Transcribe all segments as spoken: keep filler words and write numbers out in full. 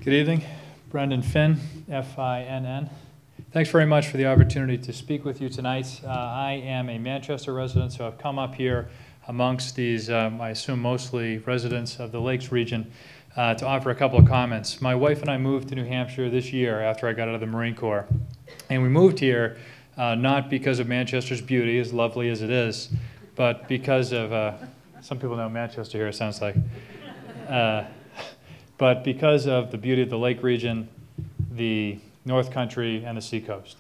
Good evening. Brendan Finn, F I N N. Thanks very much for the opportunity to speak with you tonight. Uh, I am a Manchester resident, so I've come up here amongst these, um, I assume mostly residents of the Lakes region, uh, to offer a couple of comments. My wife and I moved to New Hampshire this year after I got out of the Marine Corps. And we moved here uh, not because of Manchester's beauty, as lovely as it is, but because of, uh, some people know Manchester here, it sounds like. Uh, but because of the beauty of the Lake region, the North Country, and the seacoast.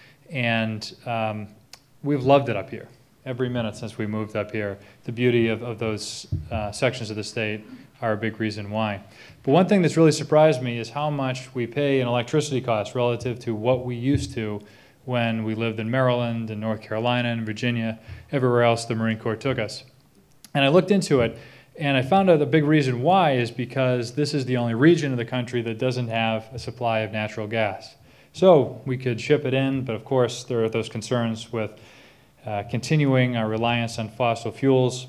And um, we've loved it up here, every minute since we moved up here. The beauty of, of those uh, sections of the state are a big reason why. But one thing that's really surprised me is how much we pay in electricity costs relative to what we used to when we lived in Maryland and North Carolina and Virginia, everywhere else the Marine Corps took us. And I looked into it, and I found out the big reason why is because this is the only region of the country that doesn't have a supply of natural gas. So we could ship it in, but of course there are those concerns with uh, continuing our reliance on fossil fuels.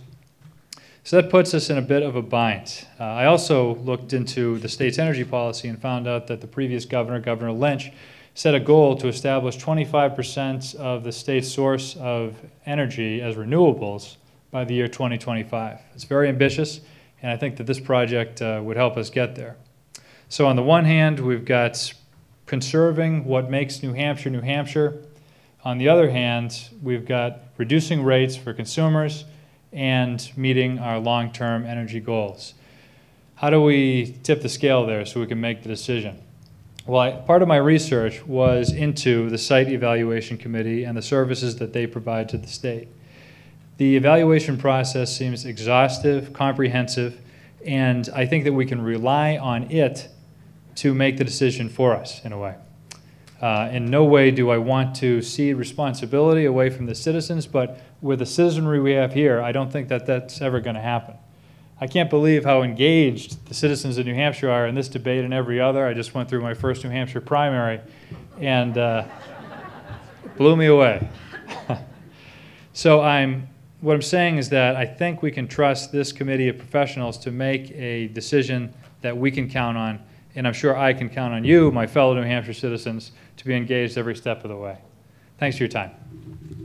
So that puts us in a bit of a bind. Uh, I also looked into the state's energy policy and found out that the previous governor, Governor Lynch, set a goal to establish twenty-five percent of the state's source of energy as renewables by the year twenty twenty-five. It's very ambitious, and I think that this project uh, would help us get there. So on the one hand, we've got conserving what makes New Hampshire, New Hampshire. On the other hand, we've got reducing rates for consumers and meeting our long-term energy goals. How do we tip the scale there so we can make the decision? Well, I, part of my research was into the Site Evaluation Committee and the services that they provide to the state. The evaluation process seems exhaustive, comprehensive, and I think that we can rely on it to make the decision for us, in a way. Uh, in no way do I want to cede responsibility away from the citizens, but with the citizenry we have here, I don't think that that's ever going to happen. I can't believe how engaged the citizens of New Hampshire are in this debate and every other. I just went through my first New Hampshire primary, and uh, it blew me away. So I'm, what I'm saying is that I think we can trust this committee of professionals to make a decision that we can count on. And I'm sure I can count on you, my fellow New Hampshire citizens, to be engaged every step of the way. Thanks for your time.